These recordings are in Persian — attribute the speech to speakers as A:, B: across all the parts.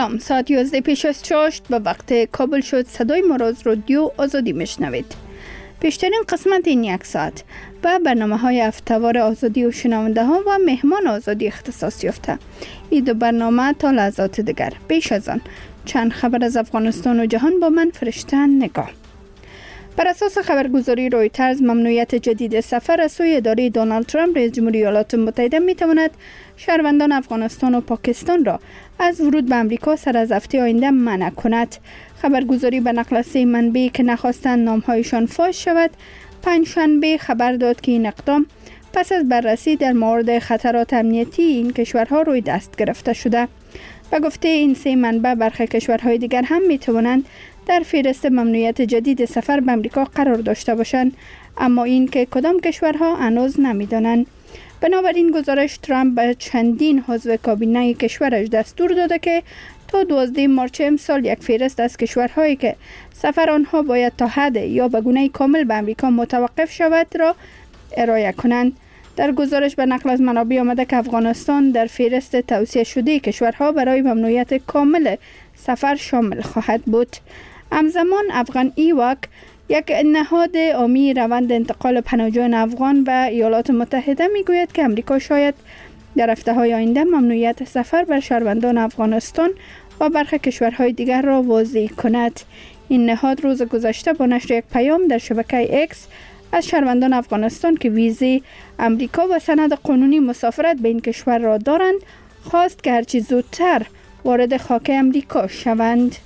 A: سلام، ساعت 11 پیش از چاشت به وقت کابل شد. صدای ما را از رادیو آزادی میشنوید. پیشترین قسمت این یک ساعت به برنامه های هفته‌وار آزادی و شنونده ها و مهمان آزادی اختصاص یافته. این دو برنامه تا لحظات دیگر. پیش از آن چند خبر از افغانستان و جهان با من فرشته نگاه. بر اساس خبرگزاری رویترز، ممنوعیت جدید سفر از سوی اداره دونالد ترامپ رئیس جمهوری ایالات متحده میتواند شهروندان افغانستان و پاکستان را از ورود به امریکا سر از هفته آینده منع کند. خبرگزاری به نقل از 3 منبع که نخواستند نامهایشان فاش شود، پنجشنبه خبر داد که این اقدام پس از بررسی در مورد خطرات امنیتی این کشورها روی دست گرفته شده. به گفته این 3 منبع، برخی کشورهای دیگر هم میتوانند در فهرست ممنوعیت جدید سفر به امریکا قرار داشته باشند، اما این که کدام کشورها هنوز نمیدانند. بنابراین گزارش ترامپ به چندین عضو کابینه کشورش دستور داده که تا 12 مارچ امسال یک فهرست از کشورهایی که سفر آنها باید تا حد یا به گونه کامل به امریکا متوقف شود را ارائه کنند. در گزارش به نقل از منابع آمده که افغانستان در فهرست توصیه شده کشورها برای ممنوعیت کامل سفر شامل خواهد بود. همزمان افغان ایواک، یک نهاد عامی روند انتقال پناهجویان افغان به ایالات متحده، میگوید که امریکا شاید در هفته‌های آینده ممنوعیت سفر بر شهروندان افغانستان و برخی کشورهای دیگر را وضع کند. این نهاد روز گذشته با نشر یک پیام در شبکه اکس از شهروندان افغانستان که ویزه امریکا و سند قانونی مسافرت به این کشور را دارند خواست که هرچی زودتر وارد خاک امریکا شوند.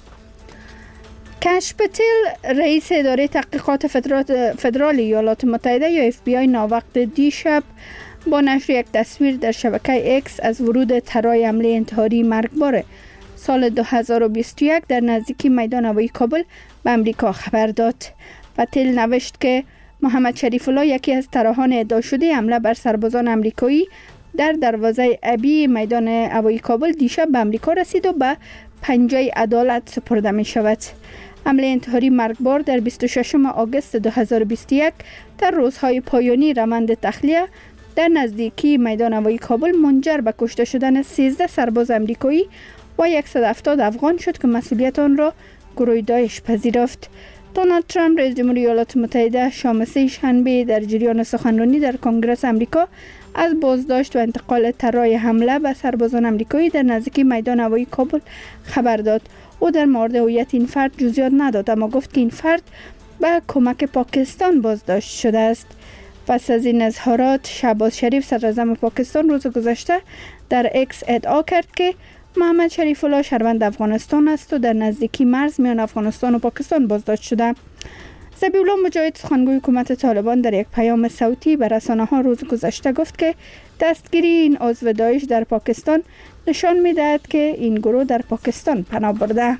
A: کش پتل، رئیس اداره تحقیقات فدرال ایالات متحده یا FBI، ناوقت دیشب با نشر یک تصویر در شبکه اکس از ورود طرای حمله انتحاری مرگبار سال 2021 در نزدیکی میدان هوایی کابل به امریکا خبر داد. پتل نوشت که محمد شریف الله، یکی از طراحان ادعا شده حمله بر سربازان امریکایی در دروازه ابی میدان هوایی کابل، دیشب به امریکا رسید و به پنجه عدالت سپرده می شود. حمله انتحاری مرگبار در 26 آگوست 2021 در روزهای پایانی روند تخلیه در نزدیکی میدان هوایی کابل منجر به کشته شدن 13 سرباز امریکایی و 170 افغان شد که مسئولیت آن را گروه داعش پذیرفت. دونالد ترامپ رئیس جمهوری ایالات متحده شام 3 شنبه در جریان سخنرانی در کنگره امریکا از بازداشت و انتقال طرای حمله به سربازان امریکایی در نزدیکی میدان هوایی کابل خبر داد. او در مورد هویت این فرد جزئیات نداد، اما گفت که این فرد به کمک پاکستان بازداشت شده است. پس از این اظهارات، شهباز شریف صدراعظم پاکستان روز گذشته در اکس ادعا کرد که محمد شریف الله شهروند افغانستان است و در نزدیکی مرز میان افغانستان و پاکستان بازداشت شده. ذبیح الله مجاهد، سخنگوی حکومت طالبان، در یک پیام صوتی به رسانه‌ها روز گذشته گفت که دستگیری این عضو داعش در پاکستان نشان می‌دهد که این گروه در پاکستان پناه برده.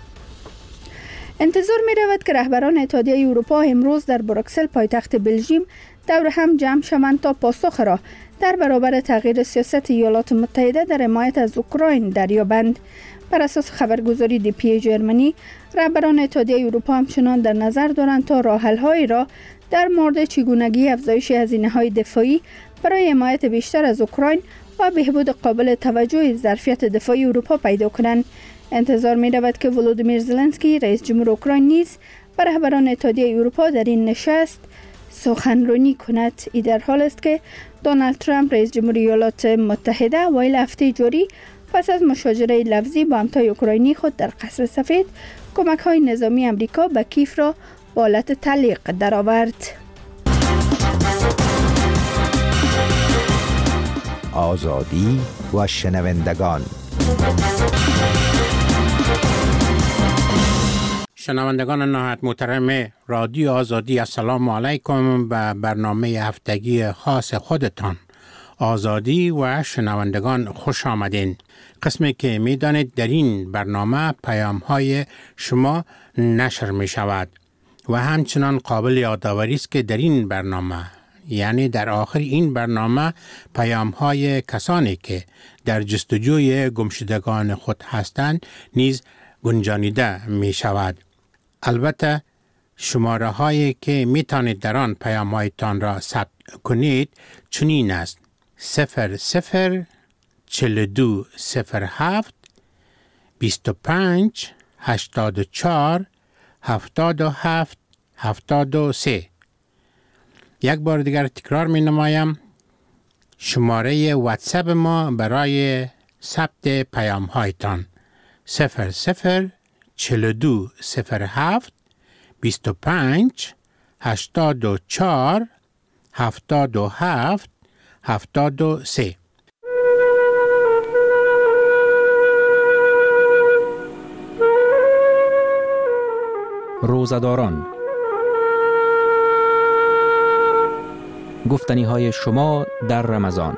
A: انتظار می‌رود که رهبران اتحادیه اروپا امروز در بروکسل، پایتخت بلژیم، دور هم جمع شوند تا پاسخ را در برابر تغییر سیاست ایالات متحده در حمایت از اوکراین دریابند. بر اساس خبرگزاری DPA جرمنی، رهبران اتحادیه اروپا همچنان در نظر دارند تا راه حل‌هایی را در مورد چگونگی افزایش هزینه‌های دفاعی برای حمایت بیشتر از اوکراین و بهبود قابل توجه ظرفیت دفاعی اروپا پیدا کنند. انتظار می‌رود که ولودیمیر زلنسکی، رئیس جمهور اوکراین، نیز بر رهبران اتحادیه اروپا در این نشست سخنرانی کند. این در حال است که دونالد ترامپ رئیس جمهوری ایالات متحده اوایل هفته جاری پس از مشاجره لفظی با همتای اوکراینی خود در قصر سفید، کمک‌های نظامی امریکا به کیف را با حالت تعلیق درآورد.
B: آزادی و شنوندگان.
C: شنوندگان نهایت محترم رادیو آزادی، السلام علیکم. به برنامه هفتگی خاص خودتان آزادی و شنوندگان خوش آمدین. قسمی که می دانید در این برنامه پیام های شما نشر می شود و همچنان قابل یادآوری است که در این برنامه، یعنی در آخر این برنامه، پیام های کسانی که در جستجوی گمشدگان خود هستند نیز گنجانیده می شود. البته شماره هایی که می توانید در آن پیام هایتان را ثبت کنید چنین است: 004207 25 84 77 73. یک بار دیگر تکرار می نمایم. شماره واتساپ ما برای ثبت پیام هایتان 00 42 07 25 84 77 73.
D: روزه‌داران، گفتنی‌های شما در رمضان.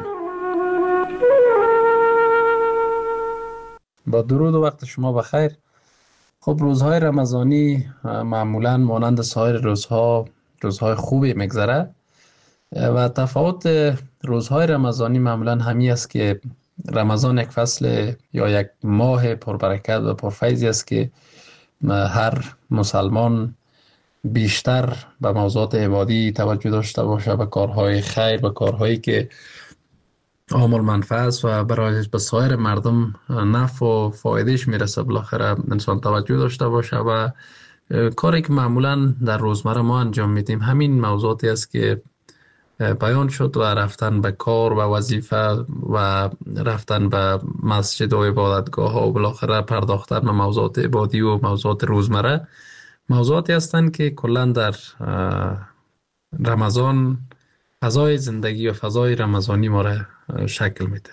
E: با درود و وقت شما بخیر. خب روزهای رمضانی معمولاً مانند سایر روزهای خوبی میگذره و تفاوت روزهای رمضانی معمولاً همی است که رمضان یک فصل یا یک ماه پربرکت و پرفیضی است که هر مسلمان بیشتر به موضوعات عبادی توجه داشته باشه، به کارهای خیر، به کارهایی که عامل منفعت و برای به سایر مردم نفع و فایدهش میرسه بالاخره انسان توجه داشته باشه و کاری که معمولا در روزمره ما انجام میدیم همین موضوعاتی است که بیان شد و رفتن به کار و وظیفه و رفتن به مسجد و عبادتگاه ها و بالاخره پرداختن به موضوعات عبادی و موضوعات روزمره موضوعاتی هستند که کلا در رمضان فضای زندگی و فضای رمضانی ما را شکل میده.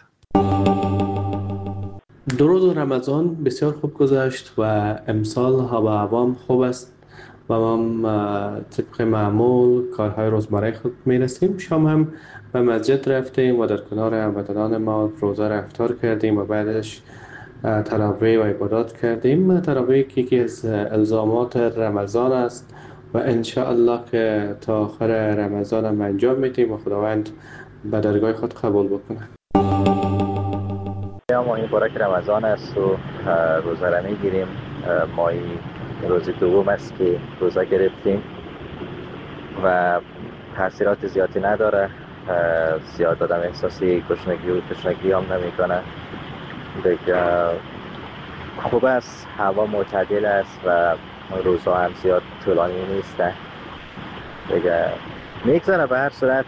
F: درود رمضان بسیار خوب گذشت و امسال هوا هوام خوب است و ما طبق معمول کارهای روزمره خود میرسیم. شام هم به مسجد رفتیم و در کنار هموطنان ما روزه را افطار کردیم و بعدش تراویح و عبادات کردیم. تراویح که یکی از الزامات رمضان است و انشاءالله که تا آخر رمضان هم انجام میدیم و خداوند به درگاه خود قبول بکنه.
G: ماه مبارک رمضان است و روزه را میگیریم. ماه روز دوم است که روزه گرفتیم و تاثیرات زیادی نداره. زیاد آدم احساسی گشنگی هم نمیکنه. دیگه خوب است، هوا معتدل است و روزها هم زیاد طولانی نیسته. دیگه میگذره به هر صورت.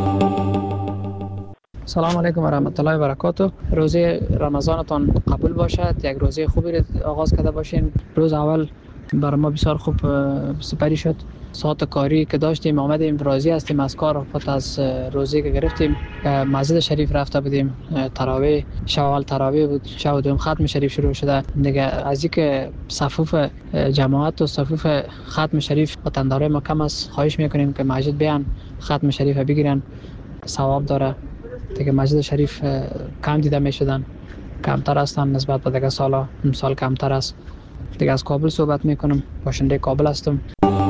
H: سلام علیکم و رحمت الله و برکاته. روزه رمضانتان قبول باشد. یک روزه خوبی را آغاز کرده باشین. روز اول برای ما بسیار خوب سپری شد. ساعت کاری که داشتیم آمدیم، راضی هستیم از کار. پس از روزه که گرفتیم مسجد شریف رفته بودیم. تراویح شب اول تراویح بود، شب دوم ختم شریف شروع شده. دیگه از اینکه صفوف جماعت و صفوف ختم شریف وطندارای ما کم است، خواهش میکنیم که مسجد بیان ختم شریف بگیرن، ثواب داره. دیگه مسجد شریف کم دیده میشدن، کمتر هستن نسبت به دیگه سالا. امسال کمتر است. دیگه از کابل صحبت میکنم، باشنده کابل هستم.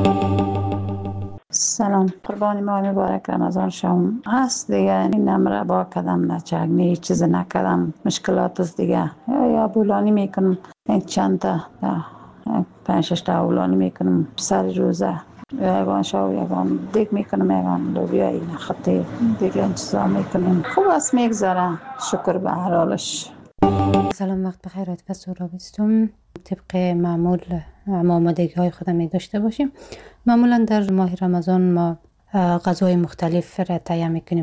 I: سلام، قربان ماه مبارک رمضان شما هست. دیگه این نمره با کدم نچگنی چیز نکردم، مشکلات است دیگه. یا بولانی میکنم، این چند تا 5-6 تا بولانی میکنم سر روزه. یگان شو یگان دیگ میکنم، یگان لوبیا این خطی دیگه این چیزا میکنم. خوب است میگذره، شکر به هر حالش.
J: سلام، وقت بخیر. عاطفه سهرابی هستم. طبق معمول آمادگی های خودم می داشته باشیم. معمولا در ماه رمضان ما غذای مختلف را تهیه میکنیم.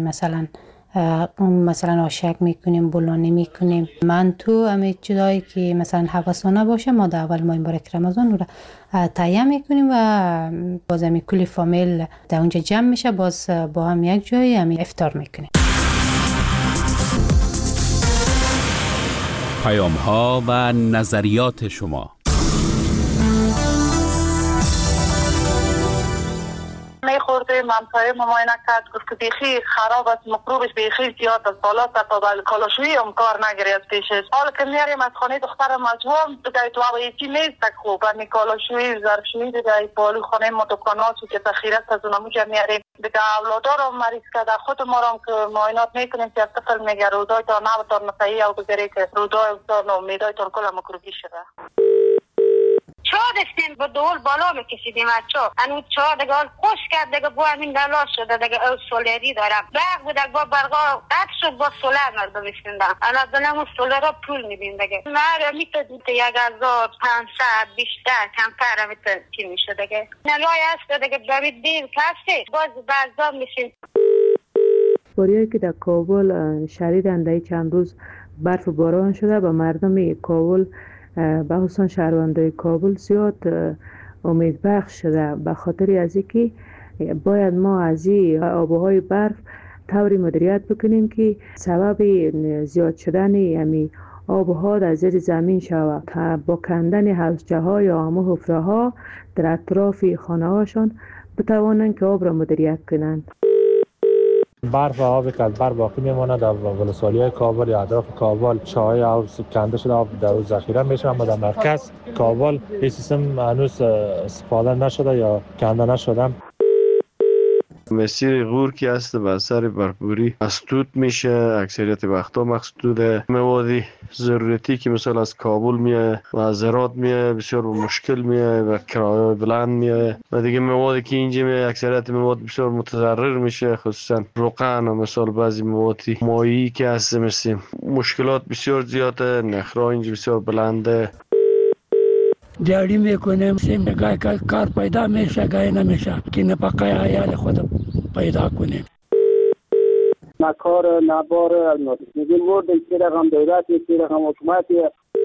J: مثلا آشک میکنیم، بولانی میکنیم، منتو، همه چیزایی که مثلا هوسانه باشه ما در اول ماه مبارک رمضان رو تهیه میکنیم و باز همی کلی فامیل در اونجا جمع میشه، باز با هم یک جایی همی افطار میکنیم.
K: پیام ها و نظریات شما.
L: میخوردیم، منطقه مماینه کرد، گفت که بیخی خراب است، مکروبش بیخی زیاد است، بالا تا کالاشویی هم کار نگیری از پیشش. حالا که میاریم از خانه دختر مجموعه دیگه تو یکی نیست خوب، همی کالاشویی ظرفشویی دیگه پالو خانه ما دکاناتو که تخیره از اونمو که میاریم دیگه. اولادا رو مریض کرده، خود ما رو که معاینات میکنیم که طفل میگه روزایتان نبتان مسیحی او بگیری که روزای افتار امیدایتان کل مکروبی شده.
M: چا داشتیم با دول بالا میکشیدیم از چا انو چا دیگه خوش کرد دیگه با همین دلا شده دیگه او سولری دارم برق بود با برقا قطع شد با سولر مردم میشوندن الان دنمون سولر پول میدیم دیگه مره میتونید 1500 بیشتر کمتر میتونید چی میشه دیگه نلای هست دیگه برید دیر کسی باز بعضا میشین.
N: باریایی که در کابل شدیداً در چند روز برف و باران شده و مردم کابل به خصوص شهروندان کابل زیاد امید بخش شده به خاطر از اینکه باید ما از این آبهای برف طوری مدیریت بکنیم که سبب زیاد شدن امی آبها در زیر زمین شود با کندن حوضچه ها یا همه حفره ها در اطراف خانه هاشون بتوانند که آب را مدیریت کنند.
O: برف و آبی که از بر باقی میماند در ولسوالی‌های کابل یا اطراف کابل چاهای آب کنده شده آب در ذخیره میشه اما در مرکز کابل این سیستم هنوز استفاده نشده یا کنده نشده.
P: مسیر غور که هست به اثر برفباری مسدود میشه اکثریت وقتا مسدوده موادی ضرورتی که مثلا از کابل میه و از هرات میه بسیار مشکل میه و کرایه بلند میه و دیگه موادی که اینجا میه اکثریت مواد بسیار متضرر میشه خصوصا روغن و مثلا بعضی موادی مایی که هست مثل مشکلات بسیار زیاده نخرا اینجا بسیار بلنده
Q: دیاری میکنیم سیم گای کار پیدا میشه گای نمیشه که نپقای عیال خود پیدا کنیم
R: نکار نبار میگیم مورد که رقم دولتی که رقم حکومتی.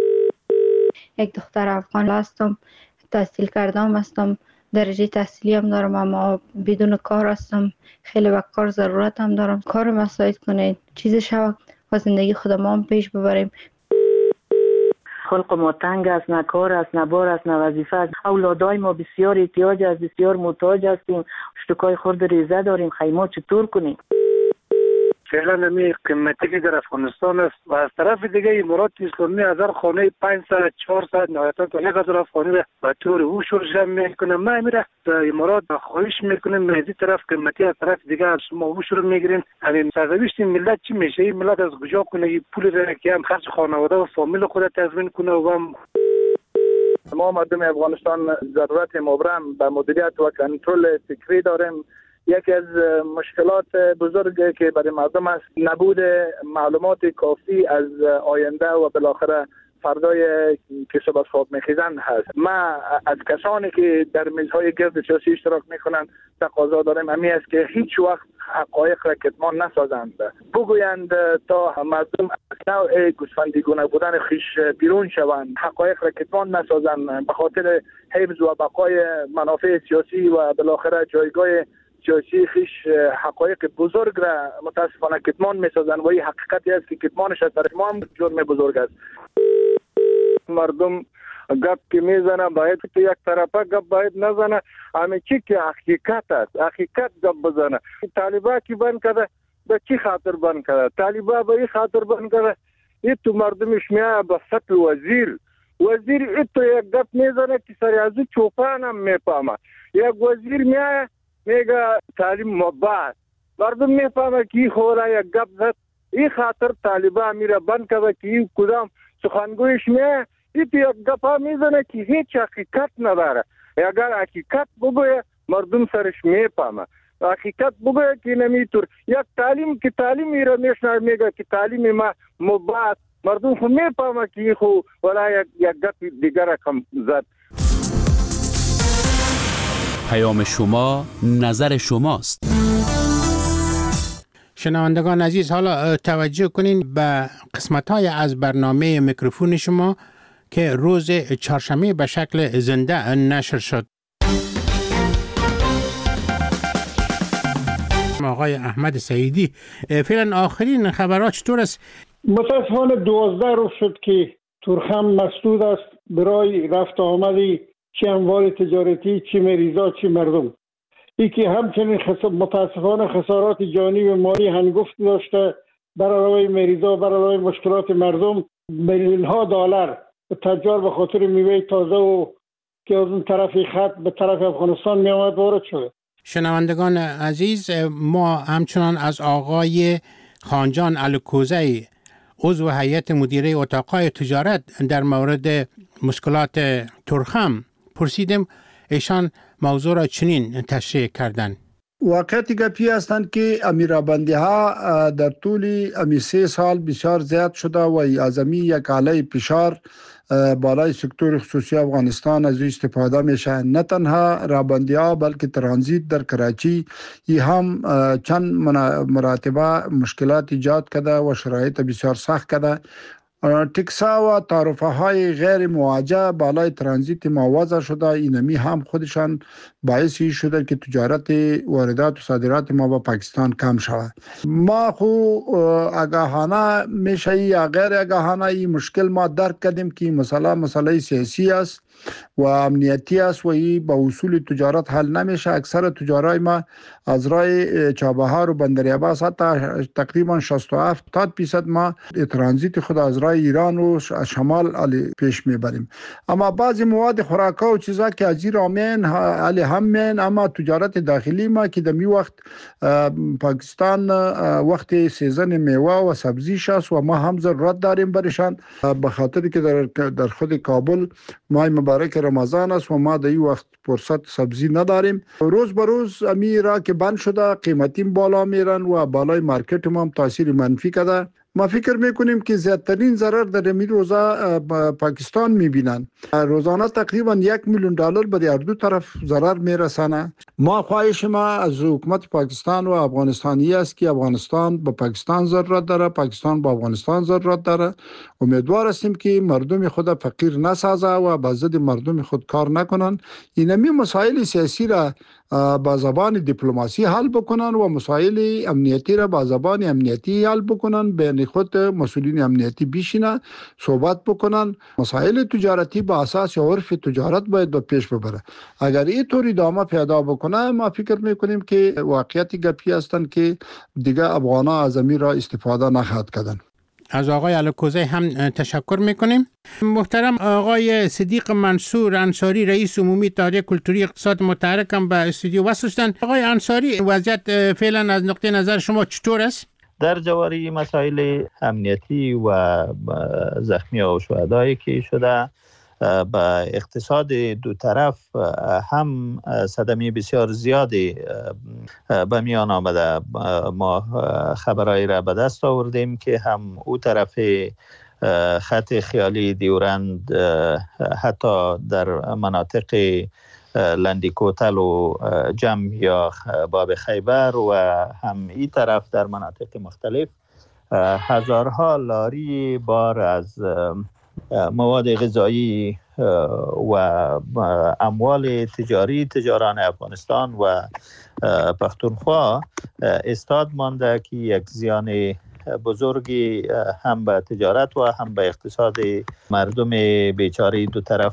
S: یک دختر افغان هستم تحصیل کردم هستم درجه تحصیلی هم دارم اما بدون کار هستم خیلی وقت کار ضرورت هم دارم کار مساعد کنید چیز شود و زندگی خودم هم پیش ببریم.
T: خلق ما تنگ است نه کار است نه بار است نه وظیفه است اولادای ما بسیار احتیاج است بسیار محتاج هستیم اشتکای خرد ریزه داریم خیمه چطور کنیم.
R: فعلا نمی قیمتی که در افغانستان است و از طرف دیگه امارات اسلامی هزار خانه 500 400 نهایتا تا 1000 خانه به طور اوشور جمع میکنه ما میره در امارات خواهش میکنیم مهدی طرف قیمتی از طرف دیگه از شما اوشور میگیرین همین سرنوشت ملت چی میشه این ملت از کجا کنه این پول را که هم خرج خانواده و فامیل خود تضمین کنه و هم
U: ما مردم افغانستان ضرورت مبرم به مدیریت و کنترل فکری داریم. یکی از مشکلات بزرگی که برای مردم است نبود معلومات کافی از آینده و بالاخره فردای که صبح خواب میخیزن هست. ما از کسانی که در میزهای گرد سیاسی اشتراک میکنند تقاضا داریم همی است که هیچ وقت حقایق را کتمان نسازند بگویند تا مردم از نوع گوسفندیگونه بودن خیش بیرون شوند حقایق را کتمان نسازند به خاطر حفظ و بقای منافع سیاسی و بالاخره جایگاه سیاسی خیش حقایق بزرگ را متاسفانه کتمان میسازند و این حقیقتی است که کتمانش از طرف ما هم جرم بزرگ است.
R: مردم گپ که میزنه باید تو یک طرفه گپ باید نزنه همه چی که حقیقت است حقیقت گپ بزنه. طالبا کی بند کرده به چی خاطر بند کرده طالبا به این خاطر بند کرده این تو مردمش میاد به سطح وزیر این تو یک گپ میزنه که سر از چوپان هم میفهمه یک وزیر میاد میگه تعلیم مباح مردم میفهمه که خورا یک گپ زد این خاطر طالبا میره بند کرده که این کدام سخنگویش میاد این تو یک گپ میزنه که هیچ حقیقت نداره. اگر حقیقت بگویه مردم سرش میفهمه حقیقت بگویه که نمیتور یک تعلیم که تعلیم میره میشنه میگه که تعلیم ما مباح مردم خو میفهمه که خو ولا یک گپ دیگر کم زد.
K: پیام شما نظر شماست.
C: شنوندگان عزیز حالا توجه کنین به قسمت‌های از برنامه میکروفون شما که روز چهارشنبه به شکل زنده نشر شد. آقای احمد سعیدی فعلا آخرین خبرات چطور است؟
V: متاسفانه 12 روز شد که تورخم مسدود است برای رفت آمدی چه اموال تجارتی چه مریضات چه مردم. ای که همچنین متاسفانه خسارات جانی و مالی هنگفت داشته بر علاوه مریضا بر علاوه مشکلات مردم میلیون ها دلار تجار به خاطر میوه تازه و که از اون طرف خط به طرف افغانستان می آمد وارد شده.
C: شنوندگان عزیز ما همچنان از آقای خانجان الکوزی عضو هیئت مدیره اتاقهای تجارت در مورد مشکلات تورخم پرسیدم ایشان موضوع را چنین تشریح کردند.
V: واقعیت گپی هستند که امیرابندی ها در طول امی 3 سال بسیار زیاد شده و از امی یک علیه فشار بالای سکتور خصوصی افغانستان از استفاده میشه. نه تنها رابندی ها بلکه ترانزیت در کراچی ای هم چند مراتبه مشکلات ایجاد کرده و شرایط بسیار سخت کرده. تکسا و تعرفه های غیر مواجه بالای ترانزیت ما وضع شده. اینمی هم خودشان باعثی شده که تجارت واردات و صادرات ما با پاکستان کم شود. ما خو آگاهانه میشه یا غیر آگاهانه این مشکل ما درک کردیم که مسئله سیاسی است و امنیتی است و این با اصول تجارت حل نمیشه. اکثر تجارای ما از راه چابهار و بندر عباس حتی تقریبا 67% ما ترانزیت خود از راه ایران و شمال پیش میبریم. اما بعضی مواد خوراکا و چیزا که از ایران همین اما تجارت داخلی ما که دمی وقت پاکستان وقت سیزن میوه و سبزیش است و ما هم ضرورت داریم برشان، به خاطر که در خود کابل ماه مبارک رمضان است و ما در این وقت فرصت سبزی نداریم. روز به روز امی را که بند شده قیمتیم بالا میرن و بالای مارکت ما هم تاثیر منفی کرده. ما فکر میکنیم که زیادترین ضرر در این روزا پاکستان میبینن. روزانه تقریبا $1 میلیون به هر دو طرف ضرر میرسانه. ما خواهش ما از حکومت پاکستان و افغانستانی است که افغانستان با پاکستان ضرورت داره، پاکستان با افغانستان ضرورت داره. امیدوار هستیم که مردم خود فقیر نسازه و با ضد مردم خود کار نکنن. اینمی مسائل سیاسی را با زبان دیپلماسی حل بکنن و مسائل امنیتی را با زبان امنیتی حل بکنن. بین خود مسئولین امنیتی بیشینن صحبت بکنن. مسائل تجارتی با اساس عرف تجارت باید به پیش ببره. اگر این طور ادامه پیدا بکنه ما فکر میکنیم که واقعیت گپی هستند که دیگه افغانا از امیر را استفاده نخواهد کردن.
C: از آقای الکوزی هم تشکر میکنیم. محترم آقای صدیق منصور انصاری رئیس عمومی اتحادیه کلتوری اقتصاد متحرک هم به استودیو وصل شدند. آقای انصاری وضعیت فعلا از نقطه نظر شما چطور است؟
A: در جواری مسائل امنیتی و زخمی و شهدایی که شده به اقتصاد دو طرف هم صدمه بسیار زیادی به میان آمده. ما خبرایی را به دست آوردیم که هم او طرف خط خیالی دیورند حتی در مناطق لندیکوتل و جم یا باب خیبر و هم این طرف در مناطق مختلف هزارها لاری بار از مواد غذایی و اموال تجاران افغانستان و پختونخوا استاد مانده که یک زیان بزرگی هم به تجارت و هم به اقتصاد مردم بیچاره دو طرف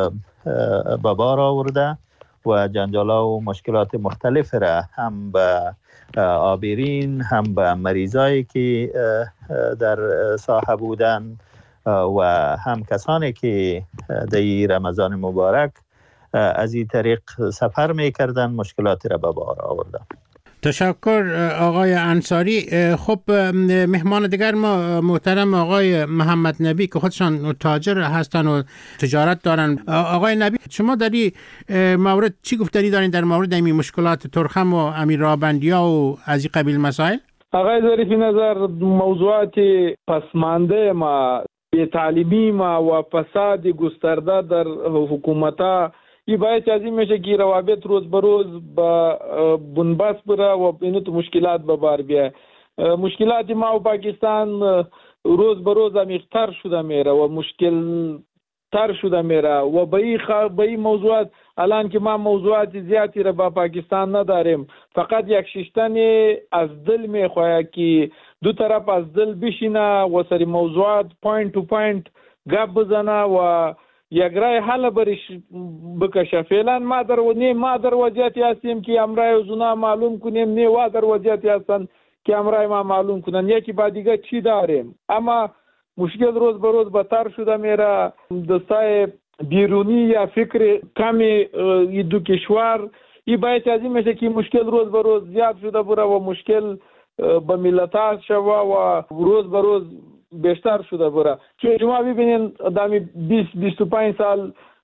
A: به بار آورده و جنجالا و مشکلات مختلف را هم به آبیرین هم به مریضایی که در ساحه بودن و هم کسانی که در رمضان مبارک از این طریق سفر میکردن مشکلاتی را به بار آوردن.
C: تشکر آقای انصاری. خب مهمان دیگر ما محترم آقای محمد نبی که خودشان تاجر هستن و تجارت دارن. آقای نبی شما در این مورد چی گفتنی دارین در مورد این مشکلات ترخم و امیرابندیا و از این قبیل مسائل؟
B: آقای ظریفی نظر موضوعات پسمانده ما بی‌تعلیمی ما و فساد گسترده در حکومت‌ها این باید از این میشه که روابط روز به روز با بنبست بره و اینو تو مشکلات به بار بیه. مشکلات ما و پاکستان روز به روز عمیق‌تر شده میره و مشکل تر شده میره و به این موضوعات الان که ما موضوعات زیادی را با پاکستان نداریم، فقط یک ششتن از دل میخواه که دو طرف از دل بشینه و سری موضوعات پوینت تو پوینت گپ بزنه و یک رای حل برش بکشه. فعلا ما در وضعیتی هستیم که امرای اوزنا معلوم کنیم، نه و در وضعیتی هستن که امرای ما معلوم کنن یکی با دیگه چی داریم. اما مشکل روز به روز بدتر شده میره. دستای بیرونی یا فکر کمی دو کشور این باید از این میشه که مشکل روز به روز زیاد شده بره و مشکل به ملت شوه و روز به روز بیشتر شده بره. چون شما ببینید دامی 20-25 سال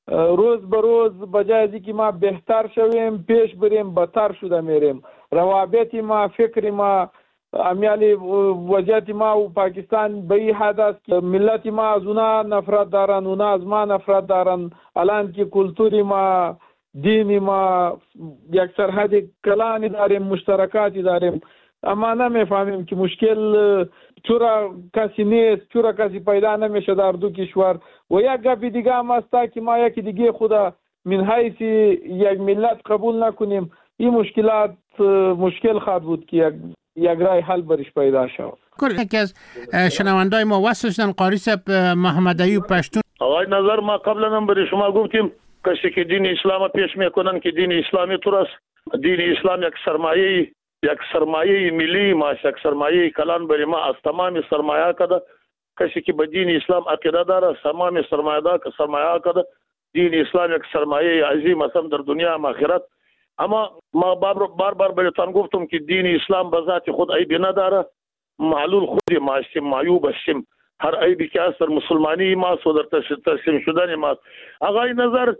B: روز به روز به جای از اینکه ما بهتر شویم پیش بریم بدتر شده میریم. روابط ما، فکر ما، امیالی وضعیت ما و پاکستان به این حد است که ملت ما از اونا نفرت دارن، اونا از ما نفرت دارن. الان که کلتوری ما، دینی ما یک سرحد کلانی داریم، مشترکاتی داریم، اما نمیفهمیم که مشکل چرا کسی نیست، چرا کسی پیدا نمیشه در دو کشور. و یک گپ دیگه هم است که ما یکی دیگه خدا من حیث یک ملت قبول نکنیم، این مشکلات مشکل خواهد بود که یک رای حل برش پیدا شود.
C: یکی از شنوندای ما وصل شدن قاری صاحب محمد ایوب پشتون.
D: آقای نظر ما قبلا هم برای شما گفتیم کسی که دین اسلام پیش میکنن که دین اسلامی تو است. دین اسلام یک سرمایه ملی ما، یک سرمایه کلان برای ما از تمام سرمایه کده. کسی که به دین اسلام عقیده داره تمام سرمایه کده. دین اسلام یک سرمایه عظیم است در دنیا و آخرت. اما ما بار برایتان گفتم که دین اسلام به ذات خود عیبی نداره. معلول خودی ما هستیم، معیوب هستیم. هر عیبی که است در مسلمانی ما و در تسلیم شدن ما. آقای نظر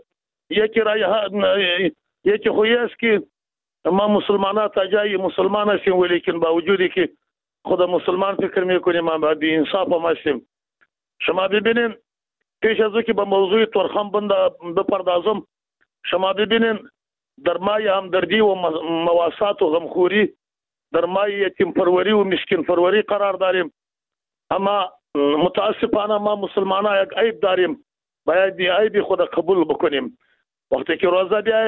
D: یکی خویی است که ما مسلمانان تا جای مسلمان هستیم، ولیکن با وجودی که خود مسلمان فکر میکنیم ما بی انصاف هم هستیم. شما ببینین پیش از که به موضوع تورخم بپردازم، شما ببینین در مای همدردی و مواسات و غمخوری، در مای یتیم پروری و مسکین پروری قرار داریم. اما متاسفانه ما مسلمانان یک عیب داریم، باید دی عیب خود قبول بکنیم. وقتی که روزه بیای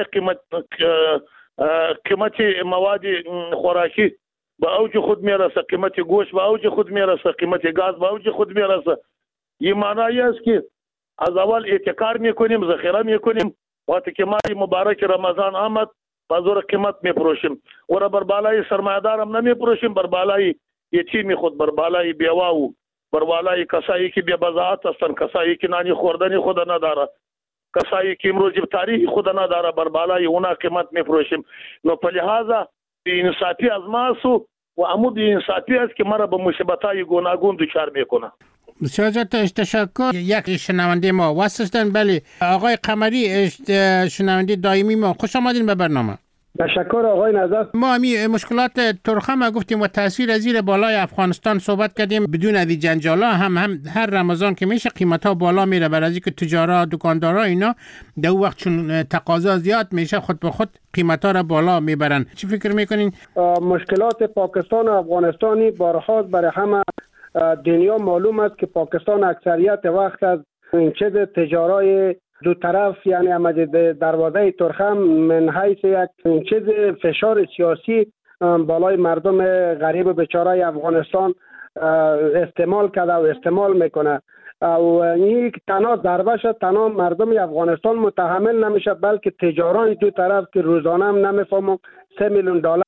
D: قیمت مواد خوراکی به اوج خود میرسه، قیمت گوشت به اوج خود میرسه، قیمت گاز به اوج خود میرسه. این معنی است که از اول احتکار میکنیم، ذخیره میکنیم. وقتی که ماه مبارک رمضان آمد با زور قیمت میفروشیم و را بر بالای سرمایه‌دار هم نمیفروشیم، بر بالای یتیمی خود، بر بالای بیوه و بر بالای کسایی که بی بضاعت هستند، کسایی که نانی خوردنی خود نداره، کسایی که امروز تاریخ خود نداره، بر بالای اونا قیمت میفروشیم. نو په لحاظه بی انصافی از ما و امو بی انصافی است که مرا به مصیبت‌های گوناگون دچار میکنه.
C: بسیار تشکر. یک شنونده ما وصل شدن. بله آقای قمری، شنونده دائمی ما، خوش آمدین به برنامه.
E: تشکر آقای نظر.
C: ما همی مشکلات تورخم گفتیم و تاثیر زیر بالای افغانستان صحبت کردیم. بدون از جنجالا هم هر رمضان که میشه قیمت ها بالا میره، برای اینکه تجارا دکاندارا اینا در وقت چون تقاضا زیاد میشه خود به خود قیمت ها را بالا میبرن. چی فکر میکنین؟
E: مشکلات پاکستان و افغانستانی بارها برای همه دنیا معلوم است که پاکستان اکثریت وقت از این چیز تجارای دو طرف، یعنی دروازه تورخم من حیث یک چیز فشار سیاسی بالای مردم غریب بیچاره افغانستان استعمال کرده و استعمال میکنه و این تنها ضربه شد، تنها مردم افغانستان متحمل نمیشه، بلکه تجارای دو طرف که روزانه هم نمیفهمم 3 میلیون دلار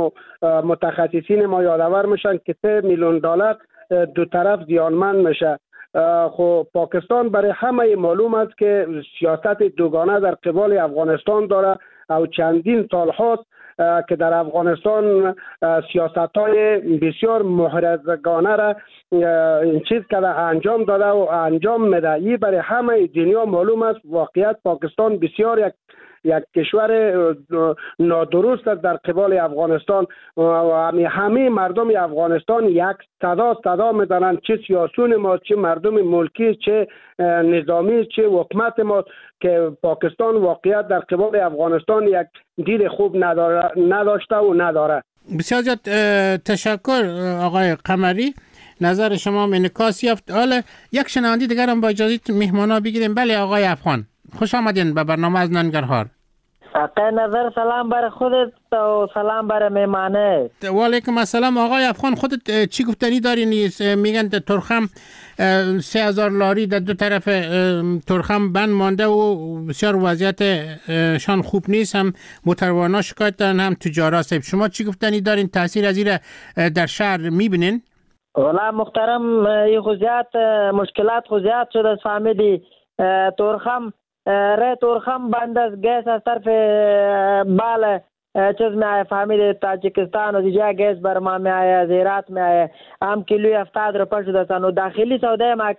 E: متخصصین ما یادآور میشن که 3 میلیون دلار دو طرف زیانمند میشه. خب پاکستان برای همه معلوم است که سیاست دوگانه در قبال افغانستان داره و چندین سال هاست که در افغانستان سیاست‌های بسیار محرزگانه را چیز کرده، انجام داده و انجام میده. این برای همه دنیا معلوم است. واقعیت پاکستان بسیار یک کشور نادرست است در قبال افغانستان و همه مردم افغانستان یک صدا میدانند، چه سیاسون ما، چه مردم ملکی، چه نظامی، چه حکومت ما، که پاکستان واقعیت در قبال افغانستان یک دید خوب نداشته و نداره.
C: بسیار زیاد تشکر آقای قمری، نظر شما انعکاس یافت. حالا یک شنونده دیگر هم با اجازه مهمانا بگیریم. بله آقای افغان، خوش آمدین به برنامه از ننگرهار.
W: آقای نظر سلام بر خودت و سلام بر مهمانه.
C: و علیکم السلام. آقای افغان، خودت چی گفتنی داری؟ میگن تورخم 3000 لاری در دو طرف تورخم بند مانده و بسیار وضعیت شان خوب نیست، هم موتروانا شکایت دارن هم تجارا. صاحب شما چی گفتنی دارین؟ تاثیر از این در شهر میبینین؟
W: والا محترم، این خوزیات مشکلات خوزیات شده از فامیلی تورخم. تورخم بند از گیس از طرف بال چیز میں آئے فامیلی تاجکستان و دیجا گیس برما میں آئے، زیرات میں آئے، ہم کلوی 70 روپے شده سن و داخلی سوده ما که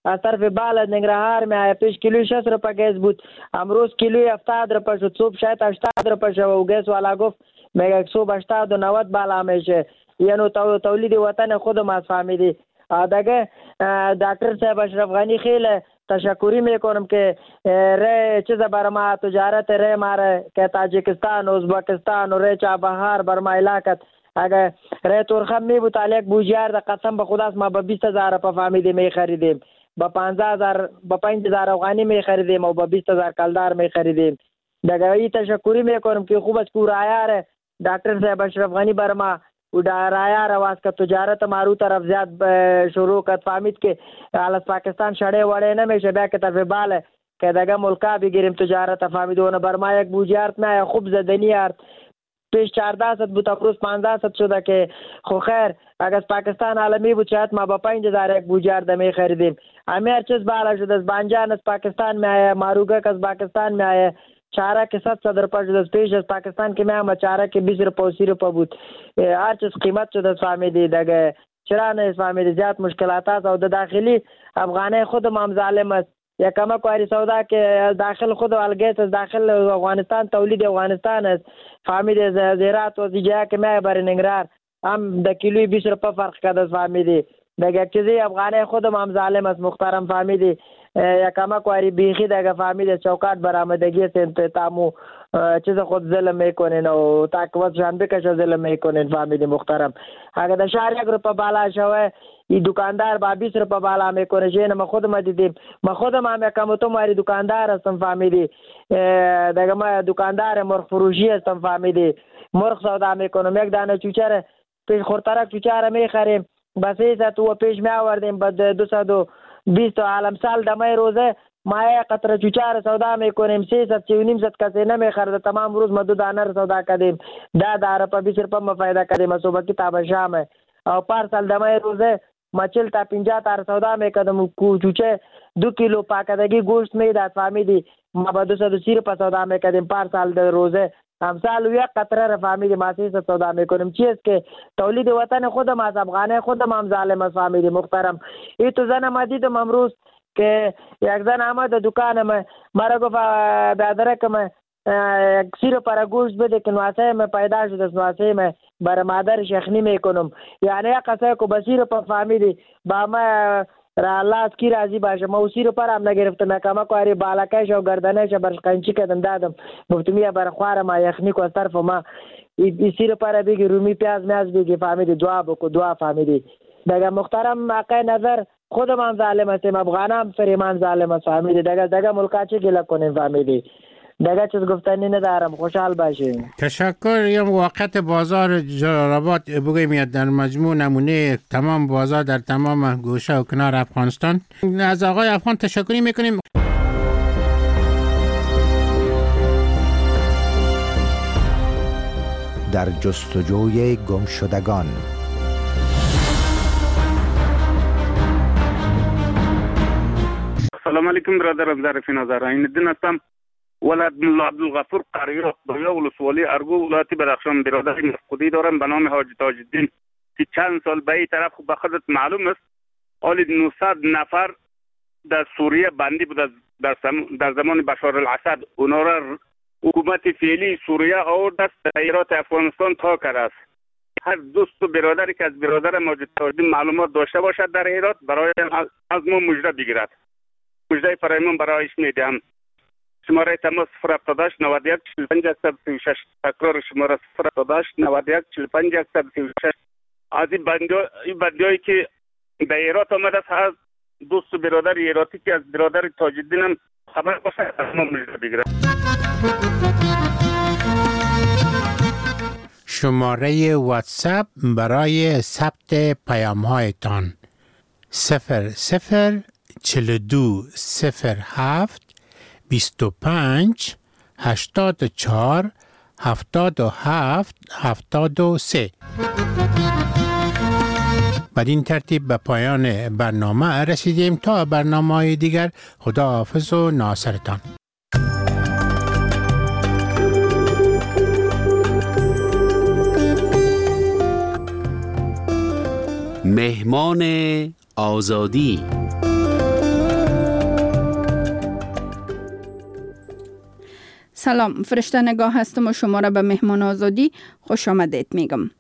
W: از طرف بال ننگرهار می آید. پیش کیلوی 60 روپه گیس بود، امروز کیلوی 70 روپه شد، صبح شاید 80 روپه شد و گیس والا گفت میگه صبح 80 و 90 بالا میشه. یعنی تولید وطن خودم از فهمیدی. دیگه دکتر صاحب اشرف غنی خیلی تشکری میکنم که ری چیز بر ما تجارت ری ماره که تاجیکستان ازبکستان و ری چابهار بر ما علاقت اگه ری تورخم می بود علیک بوجیار ده قسم به خداست ما به 20,000 پا فهمیدی می خریدیم، به 15,000 به 5,000 افغانی می خریدیم و به 20,000 کلدار می خریدیم. دیگه ای تشکری میکنم که خوب است که رایار دکتر صاحب اشرف غنی بر ما و رایار آواز که تجارت مارو طرف زیاد شروع کرد، فهمید که از پاکستان شده وڑه نمیشه بیا که طرف باله که دیگه ملکا بگیریم تجارت فهمیدونه بر ما یک بوجیارت نه خوب زدنی ارد پیش 1400 بود امروز 1500 شده که خو خیر اگر از پاکستان عالمی بود شاید ما با 5000 یک بوجیارد می خریدیم. هر چیز بالا شده از بانجان از پاکستان می آیه، ماروگک از پاکستان می آیه، چاره که 700 روپه شده از پیش از پاکستان که می آمد چاره که 20 روپه و 30 روپه بود. هر چیز قیمت شده از فهمیدی دیگه چرا نه فهمیدی زیاد مشکلات است و داخلی افغانه خود هم ظالم است. یا کما کواری سودا که داخل خود والگیت از داخل افغانستان تولید افغانستان است فهمیدی زیرات و دیگه که می بر ننگرهار هم د کیلوی 20 روپه فرق کرده فهمیدی دیگه چیزی افغانه خود هم ظالم است محترم فهمیدی. یا کما کواری بیخی دیگه فهمیدی چوکات برآمدگی سنت تامو چیز خود ظلم میکنین و تاکوت جان بکش ظلم میکنین فهمیدی محترم. اگر د شهر 1 روپه بالا شوه ای دکاندار با 20 روپه بالا میکنه جین ما خودم دیدیم ما خودم هم یکم تو ماری دکاندار هستم فهمیدی دیگه ما دکاندار مرغ فروشی هستم فهمیدی مرغ سودا میکنم یک دانه چوچره پیش خورترک چوچره میخریم بس ایسا تو پیش می آوردیم بعد 220 عالم سال دمای روزه ما یک قطره چوچاره سودا میکنیم 300 300 کسی نمیخرده تمام روز ما 2 دانه سودا کردیم 10 روپه 20 روپه ما فایده کردیم صبح کتاب شام او پر سال دمای روزه ما 40 تا 50 تا سودا میکردم چوچه 2 کیلو پاکدگی گوشت میداد فهمیدی ما با 230 روپه سودا میکردیم پر سال در روزه امثال یک قطره را فهمیدی ما 300 سودا میکنیم. چیز که تولید وطن خودم از افغانه خودم هم ظالم است فهمیدی محترم. ای تو زن ما دیدم امروز که یک زن آمد دکان مرا گفت برادر که من 30 روپه گوشت بده که نواسه من پیدا شد از نواسه من برای مادرش یخنی میکنم یعنی یک قصه که 30 روپه فهمیدی با ما را الله از کی راضی باشه ما 30 روپه هم نگرفتم نکامه کواری بالکش و گردنش برش قنچی کردم دادم گفتم یا برای خوار ما یخنی کو از طرف ما 30 روپه را بگی رومی پیاز میاز بگی فهمیدی دعا بکو دعا فهمیدی دیگه محترم آقای نظر خودم هم ظالم هستیم افغان هم فریمان ظالم است فهمیدی دیگه ملکا چی گله کنیم فهمیدی دیگه چیز گفتنی ندارم خوشحال باشیم.
C: تشکر. یا وقت بازار جلال‌آباد بگوییم در مجموع نمونه تمام بازار در تمام گوشه و کنار افغانستان. از آقای افغان تشکری میکنیم.
F: در جستجوی گمشدگان
G: سلام علیکم برادرم ظریف نظر عین‌الدین هستم ولد ملا عبدالغفور قریه دویا ولسوالی ارگو ولایت بدخشان برادر مفقودی دارم به نام حاجی تاج الدین که چند سال به این طرف به خودت معلوم است حالی 900 نفر در سوریه بندی بود در زمان بشار الاسد اونا را حکومت فعلی سوریه آورد است ایرات افغانستان تا کرده است. هر دوست و برادری که از برادر ماجد تاج الدین معلومات داشته باشد در ایرات برای از ما مژده بگیرد. مژده فرایمان برایش میدهم. شماره تماس 078 91 45 136 تکرار شماره 078 91 45 136. از این بندیایی که به ایرات آمده است دوست و برادر ایراتی که از برادر تاج الدین هم خبر باشه از ما مژده بگیرد.
C: شماره واتساپ برای ثبت پیام‌هایتان 004207 25 84 77 73. بدین ترتیب به پایان برنامه رسیدیم. تا برنامه‌های دیگر خداحافظ و ناصرتان.
K: مهمان آزادی
H: سلام، فرشته نگاه هستم و شما را به مهمان آزادی خوش آمدید میگم.